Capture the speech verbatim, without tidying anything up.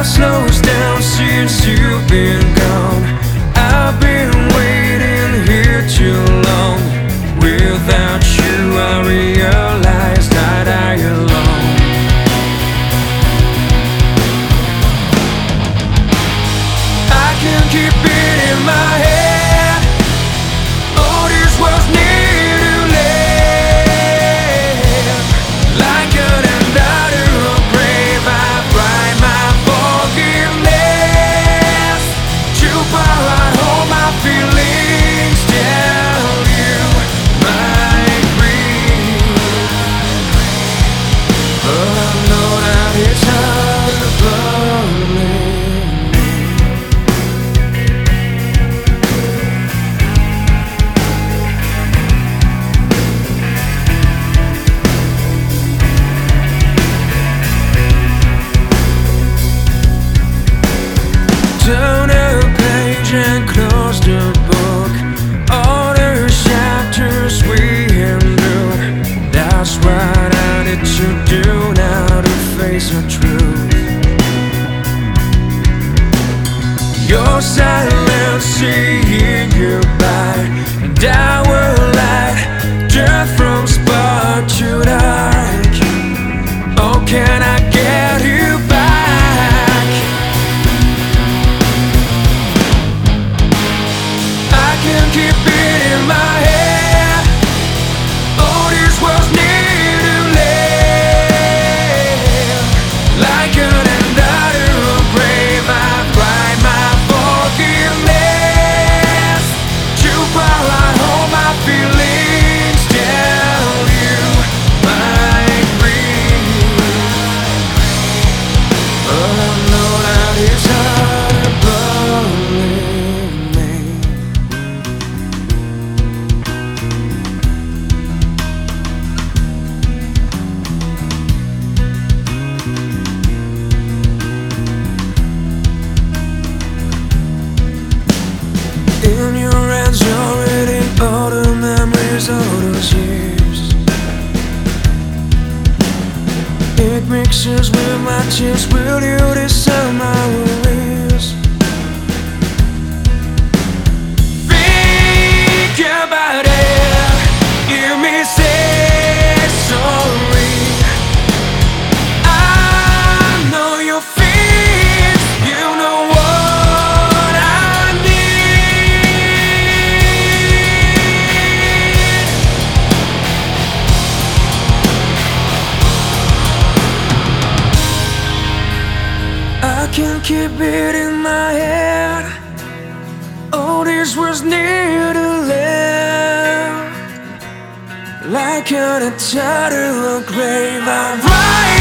slows down since you've been gone. I've been waiting here too long. Without you I realized I die alone. I can keep it in my head. Oh, this world's near to live. Like an end out of a grave, I write my forgiveness. Too far I hold my feelings, tell you my grief. But I know that it's hard to believe. Turn a page and close the book. All the chapters we endured. That's what I need to do now to face the truth. Your silence saying goodbye, and I will light death from spark to dark. Oh, can I get you back? I can keep it in my head. Oh, this world's near to live. Like an end out of a grave, I write my forgiveness. Too far I hold my feelings, tell you my grief. But I know that it's hard to believe me. In your hands you're reading all the memories of those years. It mixes with my tears. Will you discern my worries? Think about it. Hear me say sorry. I know your fears. You know what I need. I can keep it in my head. Oh, this was near to live. Like an eternal grave, I write